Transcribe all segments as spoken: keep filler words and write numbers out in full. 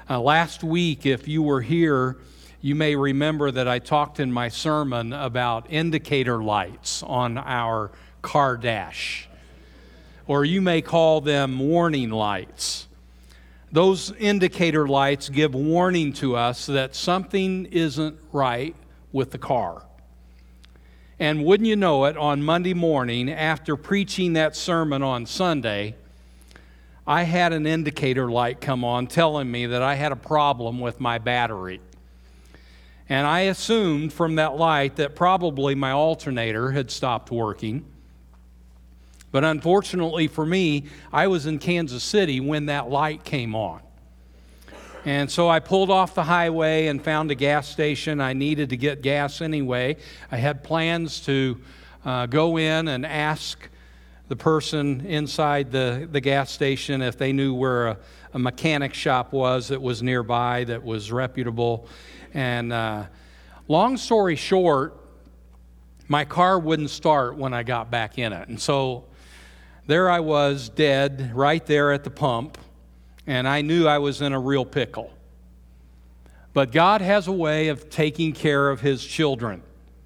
Uh, last week, if you were here, you may remember that I talked in my sermon about indicator lights on our car dash, or you may call them warning lights. Those indicator lights give warning to us that something isn't right with the car. And wouldn't you know it, on Monday morning, after preaching that sermon on Sunday, I had an indicator light come on telling me that I had a problem with my battery. And I assumed from that light that probably my alternator had stopped working. But unfortunately for me, I was in Kansas City when that light came on. And so I pulled off the highway and found a gas station. I needed to get gas anyway. I had plans to uh, go in and ask the person inside the, the gas station if they knew where a, a mechanic shop was that was nearby, that was reputable. And uh, long story short, my car wouldn't start when I got back in it. And so there I was, dead, right there at the pump. And I knew I was in a real pickle. But God has a way of taking care of His children.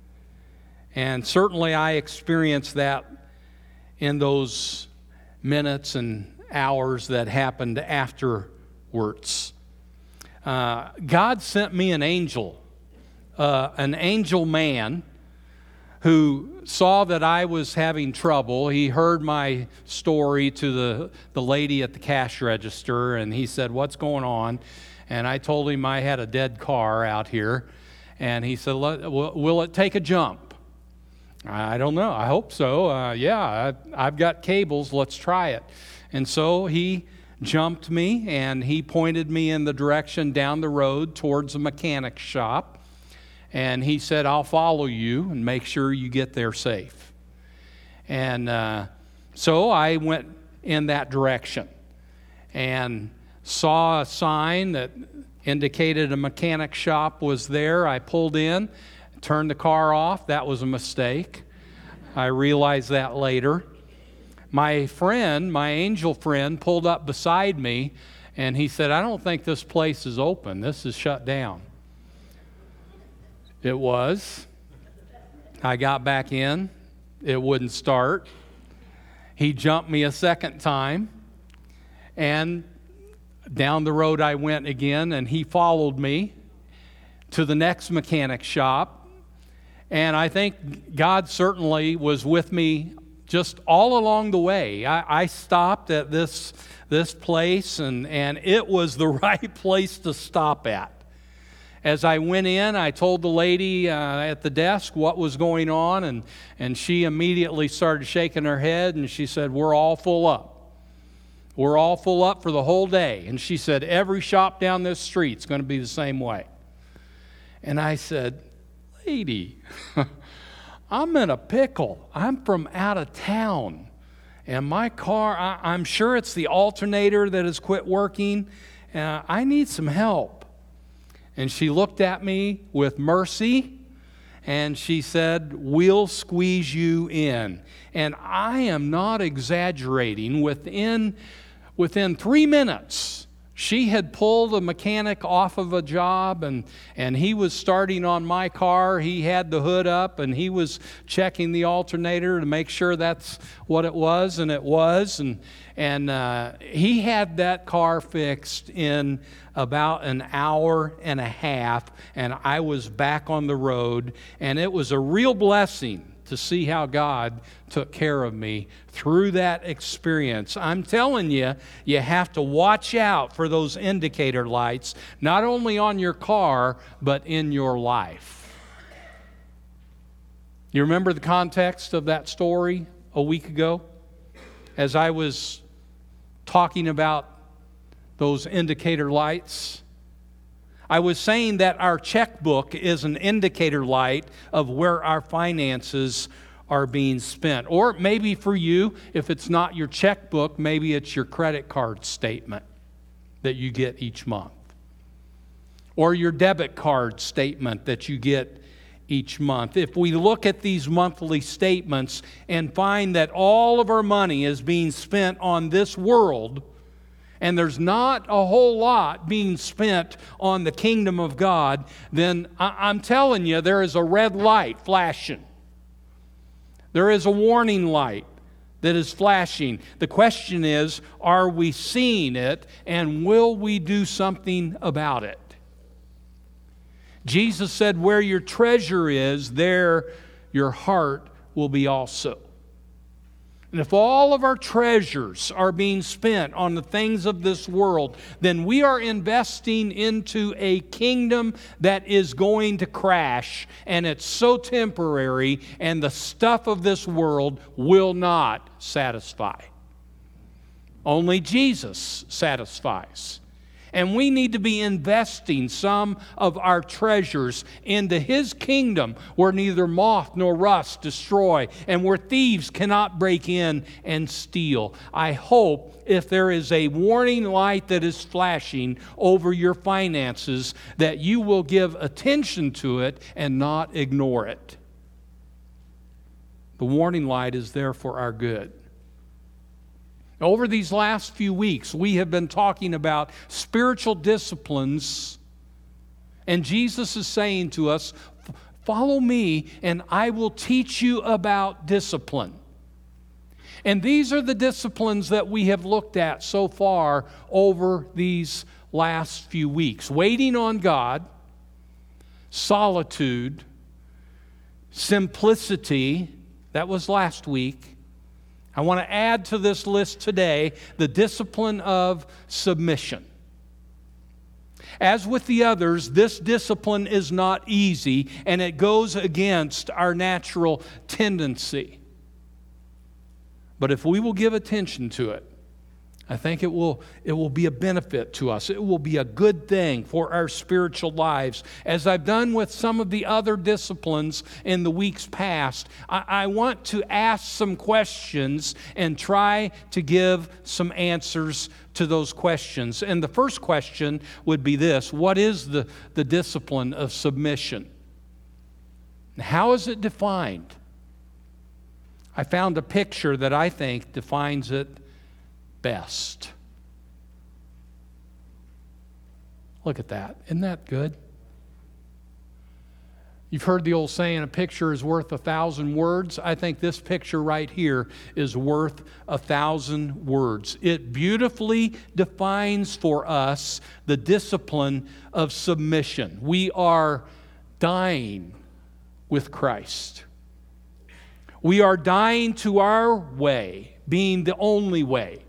And certainly I experienced that in those minutes and hours that happened afterwards. Uh, God sent me an angel, uh, an angel man who saw that I was having trouble. He heard my story to the, the lady at the cash register, and he said, "What's going on?" And I told him I had a dead car out here. And he said, "Will it take a jump?" I don't know. I hope so. Uh, yeah, I, I've got cables. Let's try it. And so he jumped me, and he pointed me in the direction down the road towards a mechanic shop. And he said, "I'll follow you and make sure you get there safe." And uh, so I went in that direction and saw a sign that indicated a mechanic shop was there. I pulled in, turned the car off. That was a mistake. I realized that later. My friend, my angel friend, pulled up beside me, and he said, "I don't think this place is open. This is shut down." It was. I got back in. It wouldn't start. He jumped me a second time, and down the road I went again, and he followed me to the next mechanic shop. And I think God certainly was with me just all along the way. I, I stopped at this, this place, and, and it was the right place to stop at. As I went in, I told the lady uh, at the desk what was going on, and, and she immediately started shaking her head, and she said, "We're all full up. We're all full up for the whole day." And she said, "Every shop down this street's going to be the same way." And I said, "Lady, I'm in a pickle. I'm from out of town. And my car, I, I'm sure it's the alternator that has quit working. Uh, I need some help." And she looked at me with mercy, and she said, "We'll squeeze you in." And I am not exaggerating. Within, within three minutes, she had pulled a mechanic off of a job, and, and he was starting on my car. He had the hood up, and he was checking the alternator to make sure that's what it was, and it was. And, and uh, he had that car fixed in about an hour and a half, and I was back on the road, and it was a real blessing to see how God took care of me through that experience. I'm telling you, you have to watch out for those indicator lights, not only on your car, but in your life. You remember the context of that story a week ago? As I was talking about those indicator lights, I was saying that our checkbook is an indicator light of where our finances are being spent. Or maybe for you, if it's not your checkbook, maybe it's your credit card statement that you get each month. Or your debit card statement that you get each month. If we look at these monthly statements and find that all of our money is being spent on this world, and there's not a whole lot being spent on the kingdom of God, then I'm telling you, there is a red light flashing. There is a warning light that is flashing. The question is, are we seeing it, and will we do something about it? Jesus said, where your treasure is, there your heart will be also. And if all of our treasures are being spent on the things of this world, then we are investing into a kingdom that is going to crash, and it's so temporary, and the stuff of this world will not satisfy. Only Jesus satisfies. And we need to be investing some of our treasures into His kingdom, where neither moth nor rust destroy, and where thieves cannot break in and steal. I hope if there is a warning light that is flashing over your finances, that you will give attention to it and not ignore it. The warning light is there for our good. Over these last few weeks, we have been talking about spiritual disciplines, and Jesus is saying to us, follow me and I will teach you about discipline. And these are the disciplines that we have looked at so far over these last few weeks. Waiting on God, solitude, simplicity, that was last week. I want to add to this list today the discipline of submission. As with the others, this discipline is not easy, and it goes against our natural tendency. But if we will give attention to it, I think it will, it will be a benefit to us. It will be a good thing for our spiritual lives. As I've done with some of the other disciplines in the weeks past, I, I want to ask some questions and try to give some answers to those questions. And the first question would be this: what is the, the discipline of submission? How is it defined? I found a picture that I think defines it best. Look at that. Isn't that good? You've heard the old saying, a picture is worth a thousand words. I think this picture right here is worth a thousand words. It beautifully defines for us the discipline of submission. We are dying with Christ. We are dying to our way, being the only way.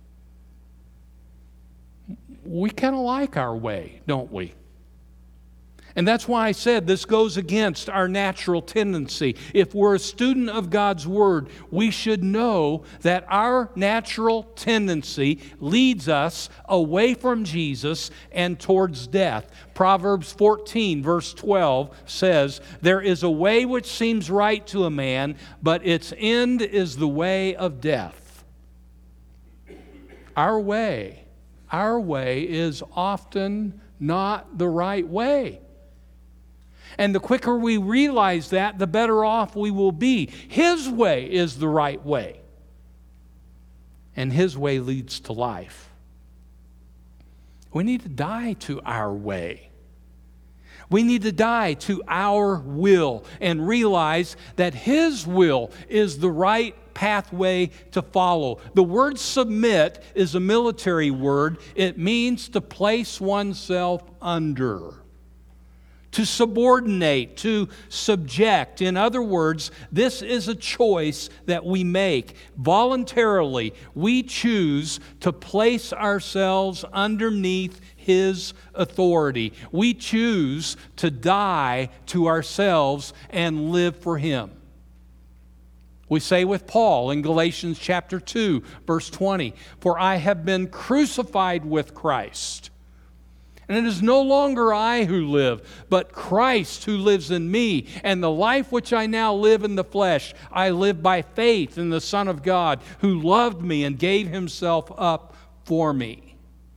We kind of like our way, don't we? And that's why I said this goes against our natural tendency. If we're a student of God's Word, we should know that our natural tendency leads us away from Jesus and towards death. Proverbs fourteen, verse twelve says, there is a way which seems right to a man, but its end is the way of death. Our way. Our way is often not the right way. And the quicker we realize that, the better off we will be. His way is the right way. And His way leads to life. We need to die to our way. We need to die to our will and realize that His will is the right pathway to follow. The word submit is a military word. It means to place oneself under, to subordinate, to subject. In other words, this is a choice that we make. Voluntarily, we choose to place ourselves underneath His authority. We choose to die to ourselves and live for Him. We say with Paul in Galatians chapter two, verse twenty, "For I have been crucified with Christ. And it is no longer I who live, but Christ who lives in me. And the life which I now live in the flesh, I live by faith in the Son of God, who loved me and gave Himself up for me."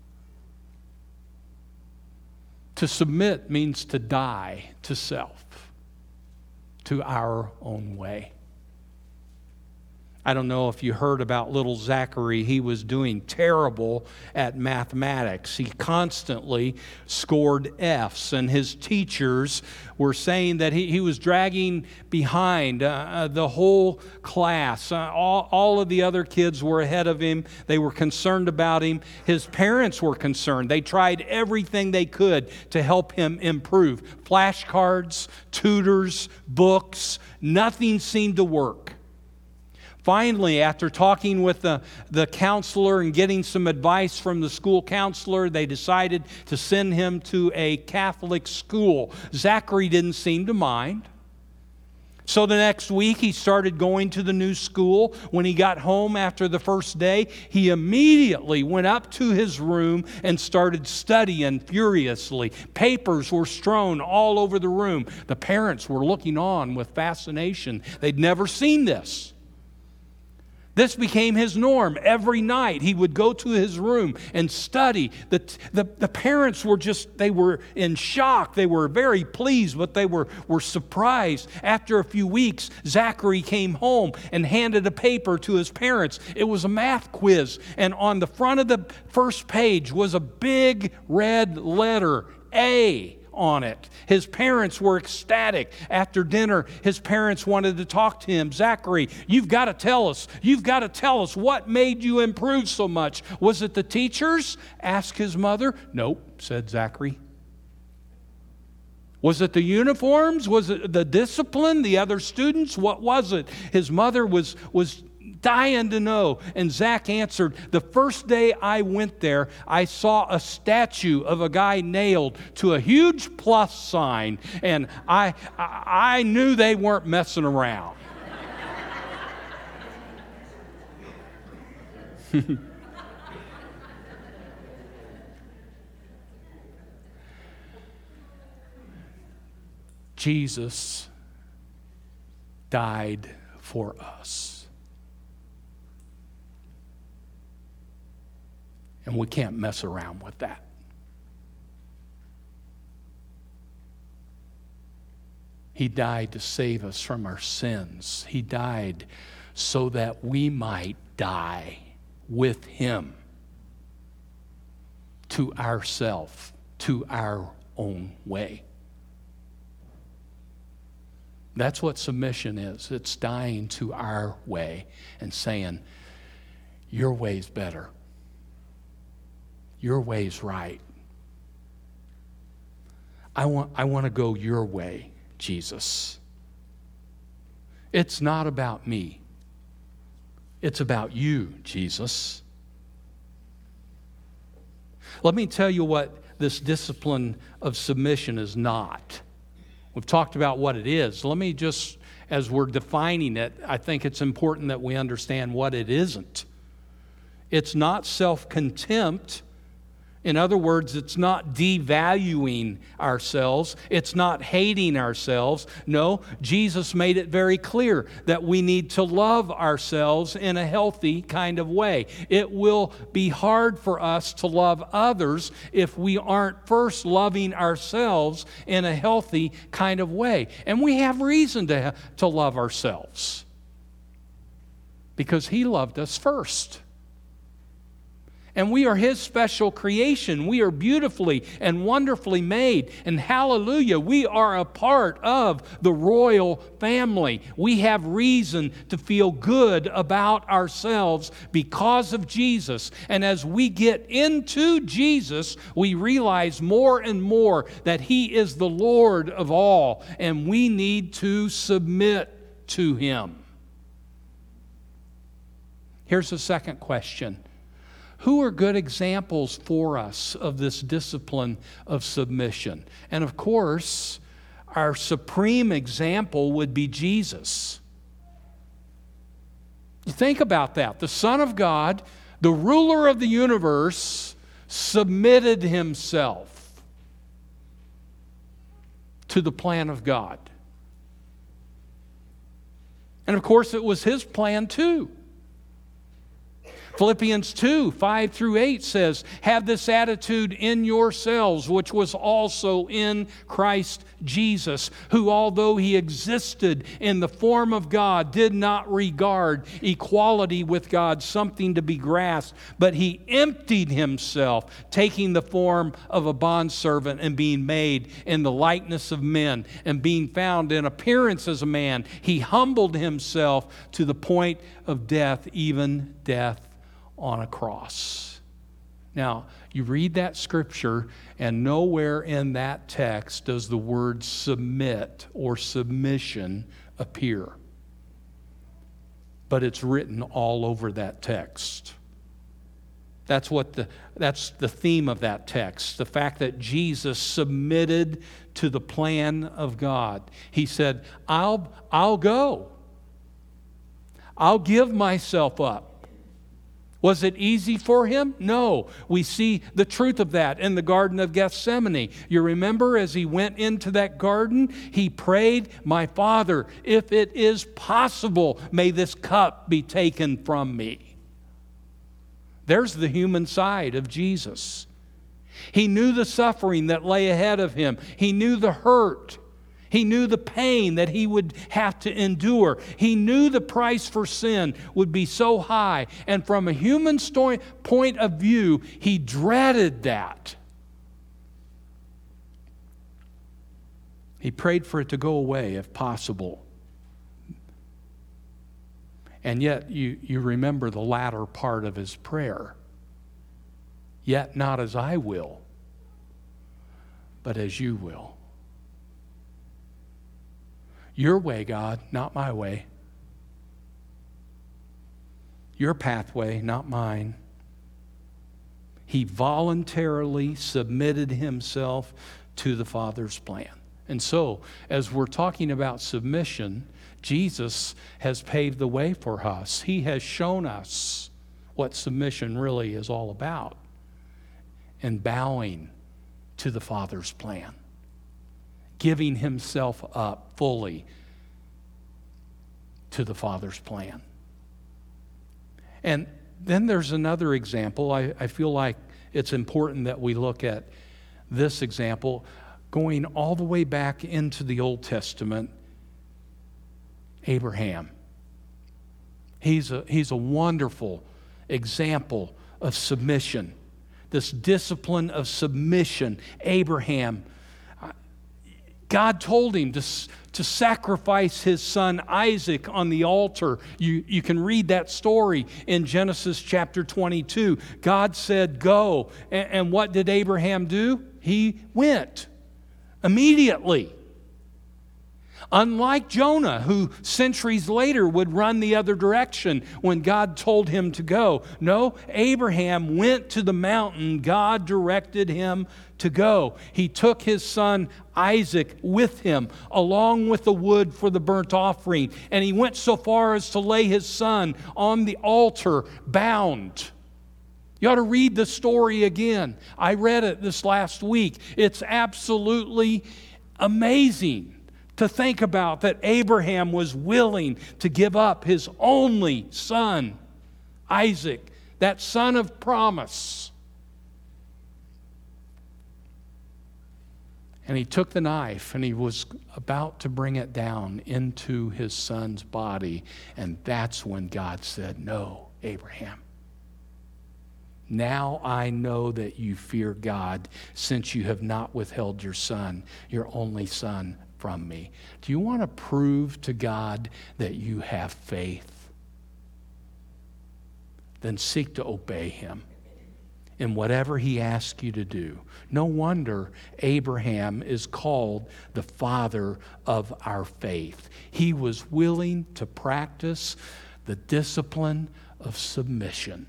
To submit means to die to self, to our own way. I don't know if you heard about little Zachary. He was doing terrible at mathematics. He constantly scored F's, and his teachers were saying that he, he was dragging behind uh, uh, the whole class. Uh, all, all of the other kids were ahead of him. They were concerned about him. His parents were concerned. They tried everything they could to help him improve. Flashcards, tutors, books, nothing seemed to work. Finally, after talking with the, the counselor and getting some advice from the school counselor, they decided to send him to a Catholic school. Zachary didn't seem to mind. So the next week, he started going to the new school. When he got home after the first day, he immediately went up to his room and started studying furiously. Papers were strewn all over the room. The parents were looking on with fascination. They'd never seen this. This became his norm. Every night he would go to his room and study. The, the, the parents were just, they were in shock. They were very pleased, but they were, were surprised. After a few weeks, Zachary came home and handed a paper to his parents. It was a math quiz, and on the front of the first page was a big red letter, A, on it. His parents were ecstatic. After dinner, his parents wanted to talk to him. Zachary, you've got to tell us. You've got to tell us what made you improve so much. Was it the teachers? Asked his mother. Nope, said Zachary. Was it the uniforms? Was it the discipline? The other students? What was it? His mother was was dying to know. And Zach answered, the first day I went there, I saw a statue of a guy nailed to a huge plus sign, and I, I, I knew they weren't messing around. Jesus died for us. And we can't mess around with that. He died to save us from our sins. He died so that we might die with Him to ourself, to our own way. That's what submission is. It's dying to our way and saying, your way's better. Your way's right. I want, I want to go your way, Jesus. It's not about me. It's about you, Jesus. Let me tell you what this discipline of submission is not. We've talked about what it is. Let me just, as we're defining it, I think it's important that we understand what it isn't. It's not self-contempt. In other words, it's not devaluing ourselves. It's not hating ourselves. No, Jesus made it very clear that we need to love ourselves in a healthy kind of way. It will be hard for us to love others if we aren't first loving ourselves in a healthy kind of way. And we have reason to, to love ourselves because He loved us first. And we are His special creation. We are beautifully and wonderfully made. And hallelujah, we are a part of the royal family. We have reason to feel good about ourselves because of Jesus. And as we get into Jesus, we realize more and more that He is the Lord of all, and we need to submit to Him. Here's the second question. Who are good examples for us of this discipline of submission? And of course, our supreme example would be Jesus. You think about that. The Son of God, the ruler of the universe, submitted Himself to the plan of God. And of course, it was His plan too. Philippians two, five through eight says, have this attitude in yourselves, which was also in Christ Jesus, who although he existed in the form of God, did not regard equality with God something to be grasped, but he emptied himself, taking the form of a bondservant and being made in the likeness of men, and being found in appearance as a man, he humbled himself to the point of death, even death on a cross. Now, you read that scripture, and nowhere in that text does the word submit or submission appear. But it's written all over that text. That's what the that's the theme of that text, the fact that Jesus submitted to the plan of God. He said, I'll I'll go. I'll give myself up. Was it easy for him? No. We see the truth of that in the Garden of Gethsemane. You remember as he went into that garden, he prayed, my Father, if it is possible, may this cup be taken from me. There's the human side of Jesus. He knew the suffering that lay ahead of him. He knew the hurt. He knew the pain that he would have to endure. He knew the price for sin would be so high. And from a human story, point of view, he dreaded that. He prayed for it to go away if possible. And yet you, you remember the latter part of his prayer. Yet not as I will, but as you will. Your way, God, not my way. Your pathway, not mine. He voluntarily submitted himself to the Father's plan. And so, as we're talking about submission, Jesus has paved the way for us. He has shown us what submission really is all about, and bowing to the Father's plan, giving himself up fully to the Father's plan. And then there's another example. I, I feel like it's important that we look at this example going all the way back into the Old Testament. Abraham. He's a, he's a wonderful example of submission. This discipline of submission. Abraham, God told him to, to sacrifice his son Isaac on the altar. You, you can read that story in Genesis chapter twenty-two. God said, go. And, and what did Abraham do? He went immediately. Unlike Jonah, who centuries later would run the other direction when God told him to go. No, Abraham went to the mountain God directed him to go. He took his son Isaac with him, along with the wood for the burnt offering. And he went so far as to lay his son on the altar, bound. You ought to read the story again. I read it this last week. It's absolutely amazing to think about that Abraham was willing to give up his only son, Isaac, that son of promise. And he took the knife and he was about to bring it down into his son's body. And that's when God said, no, Abraham. Now I know that you fear God, since you have not withheld your son, your only son, from me. Do you want to prove to God that you have faith? Then seek to obey him in whatever he asks you to do. No wonder Abraham is called the father of our faith. He was willing to practice the discipline of submission.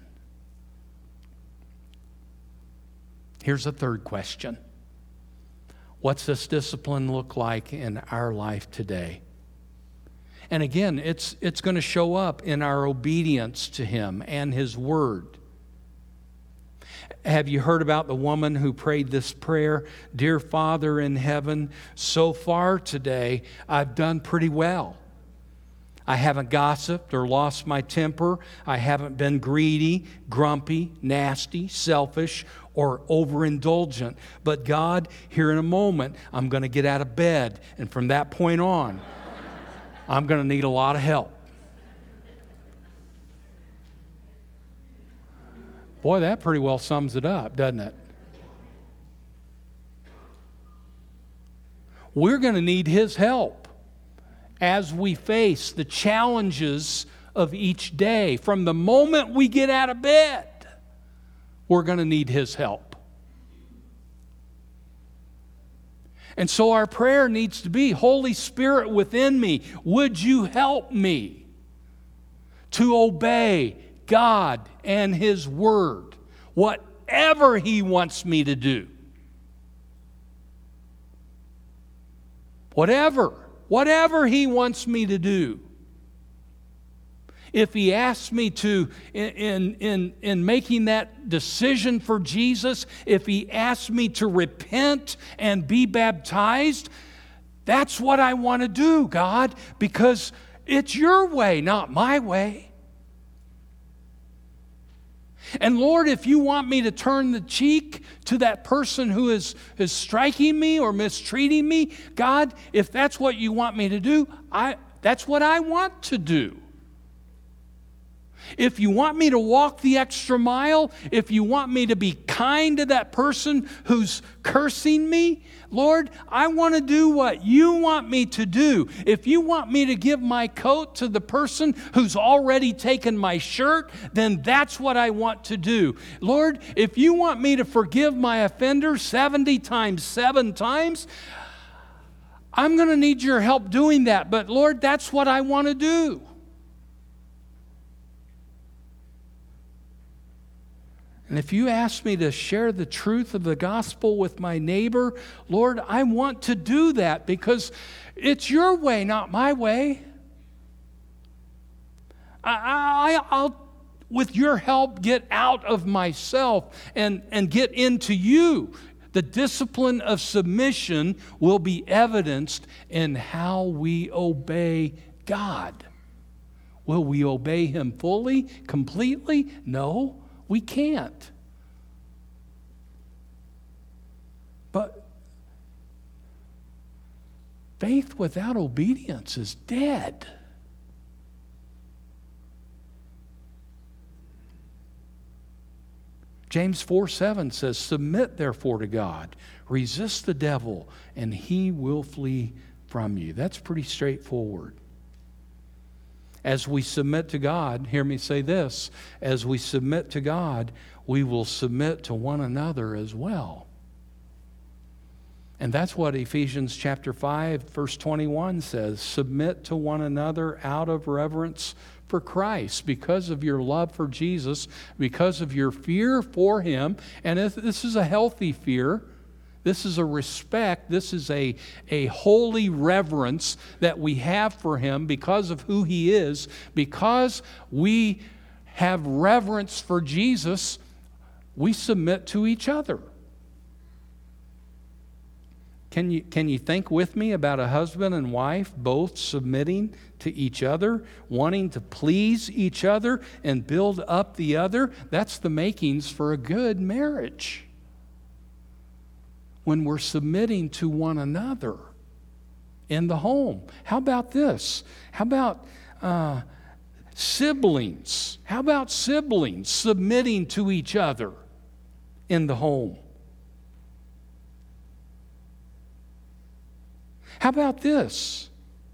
Here's a third question. What's this discipline look like in our life today? And again, it's, it's going to show up in our obedience to him and his word. Have you heard about the woman who prayed this prayer? Dear Father in heaven, so far today, I've done pretty well. I haven't gossiped or lost my temper. I haven't been greedy, grumpy, nasty, selfish, or overindulgent. But God, here in a moment, I'm going to get out of bed. And from that point on, I'm going to need a lot of help. Boy, that pretty well sums it up, doesn't it? We're going to need His help as we face the challenges of each day. From the moment we get out of bed, we're going to need His help. And so our prayer needs to be, Holy Spirit within me, would you help me to obey God and His Word, whatever He wants me to do. Whatever, whatever He wants me to do. If He asks me to, in, in, in, in making that decision for Jesus, if He asks me to repent and be baptized, that's what I want to do, God, because it's your way, not my way. And Lord, if you want me to turn the cheek to that person who is, is striking me or mistreating me, God, if that's what you want me to do, I, that's what I want to do. If you want me to walk the extra mile, if you want me to be kind to that person who's cursing me, Lord, I want to do what you want me to do. If you want me to give my coat to the person who's already taken my shirt, then that's what I want to do. Lord, if you want me to forgive my offender seventy times, seven times, I'm going to need your help doing that. But Lord, that's what I want to do. And if you ask me to share the truth of the gospel with my neighbor, Lord, I want to do that because it's your way, not my way. I, I, I'll, with your help, get out of myself and, and get into you. The discipline of submission will be evidenced in how we obey God. Will we obey Him fully, completely? No. We can't. But faith without obedience is dead. James four seven says, submit therefore to God, resist the devil, and he will flee from you. That's pretty straightforward. As we submit to God, hear me say this, as we submit to God, we will submit to one another as well. And that's what Ephesians chapter five, verse twenty-one says, submit to one another out of reverence for Christ, because of your love for Jesus, because of your fear for Him. And this is a healthy fear. This is a respect, this is a, a holy reverence that we have for Him because of who He is. Because we have reverence for Jesus, we submit to each other. Can you, can you think with me about a husband and wife both submitting to each other, wanting to please each other and build up the other? That's the makings for a good marriage. When we're submitting to one another in the home. How about this? How about uh, siblings? How about siblings submitting to each other in the home? How about this?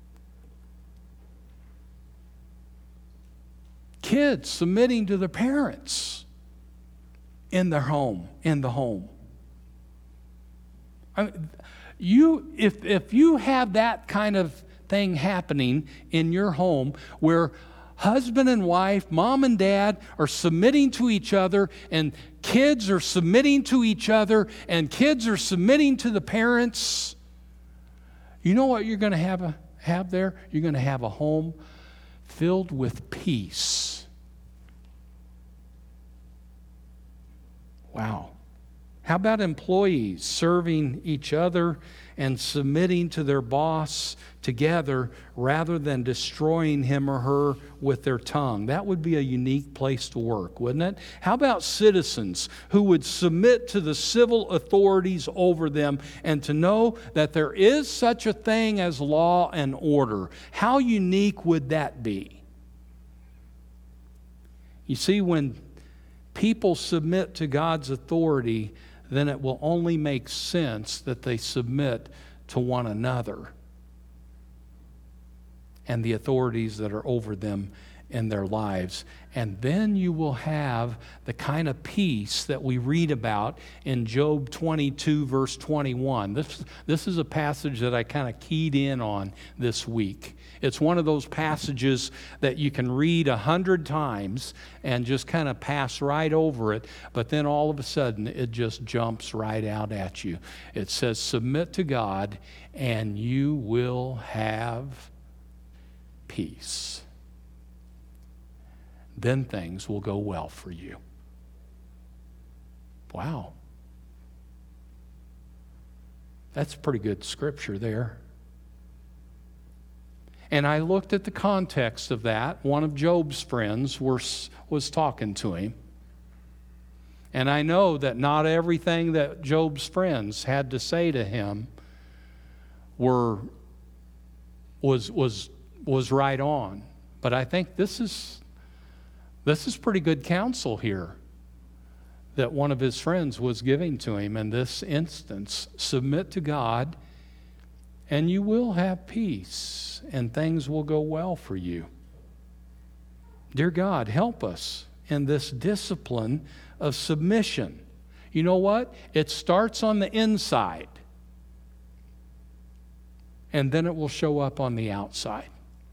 Kids submitting to their parents in their home, in the home. I mean, you, if, if you have that kind of thing happening in your home where husband and wife, mom and dad are submitting to each other and kids are submitting to each other and kids are submitting to the parents, you know what you're going to have, a, have there? You're going to have a home filled with peace. Wow. How about employees serving each other and submitting to their boss together rather than destroying him or her with their tongue? That would be a unique place to work, wouldn't it? How about citizens who would submit to the civil authorities over them and to know that there is such a thing as law and order? How unique would that be? You see, when people submit to God's authority, then it will only make sense that they submit to one another and the authorities that are over them in their lives. And then you will have the kind of peace that we read about in Job twenty-two, verse twenty-one. This, this is a passage that I kind of keyed in on this week. It's one of those passages that you can read a hundred times and just kind of pass right over it, but then all of a sudden it just jumps right out at you. It says, submit to God and you will have peace. Then things will go well for you. Wow. That's pretty good scripture there. And I looked at the context of that. One of Job's friends was, was talking to him. And I know that not everything that Job's friends had to say to him were, was, was, was right on. But I think this is This is pretty good counsel here that one of his friends was giving to him in this instance. Submit to God, and you will have peace, and things will go well for you. Dear God, help us in this discipline of submission. You know what? It starts on the inside, and then it will show up on the outside.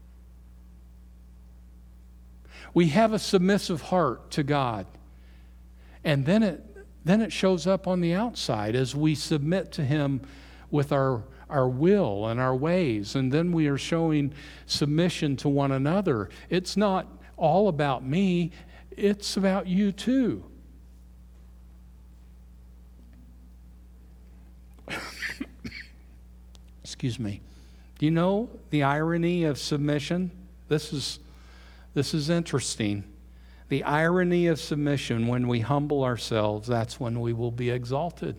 We have a submissive heart to God. And then it then it shows up on the outside as we submit to Him with our, our will and our ways. And then we are showing submission to one another. It's not all about me, it's about you too. Excuse me. Do you know the irony of submission? This is This is interesting. The irony of submission, when we humble ourselves, that's when we will be exalted.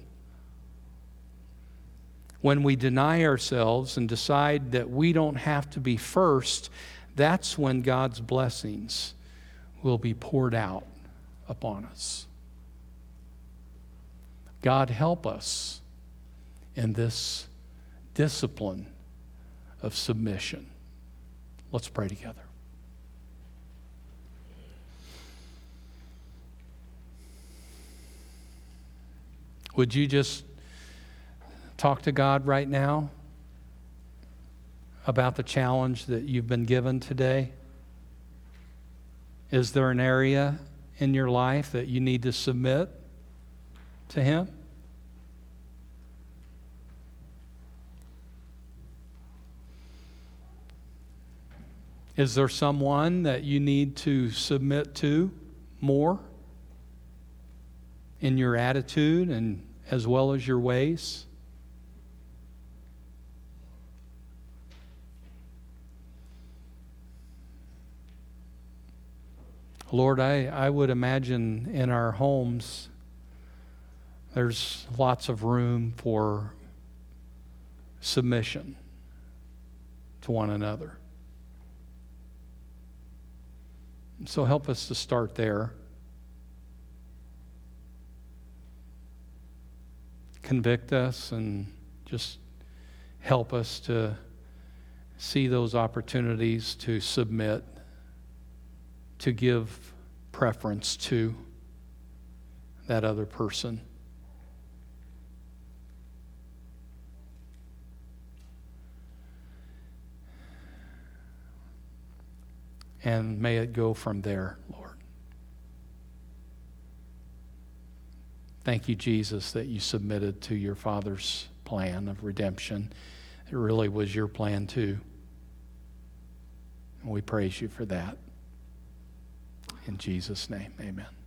When we deny ourselves and decide that we don't have to be first, that's when God's blessings will be poured out upon us. God, help us in this discipline of submission. Let's pray together. Would you just talk to God right now about the challenge that you've been given today? Is there an area in your life that you need to submit to Him? Is there someone that you need to submit to more in your attitude and as well as your ways? Lord, I, I would imagine in our homes there's lots of room for submission to one another. So help us to start there. Convict us and just help us to see those opportunities to submit, to give preference to that other person. And may it go from there, Lord. Thank you, Jesus, that you submitted to your Father's plan of redemption. It really was your plan too. And we praise you for that. In Jesus' name, amen.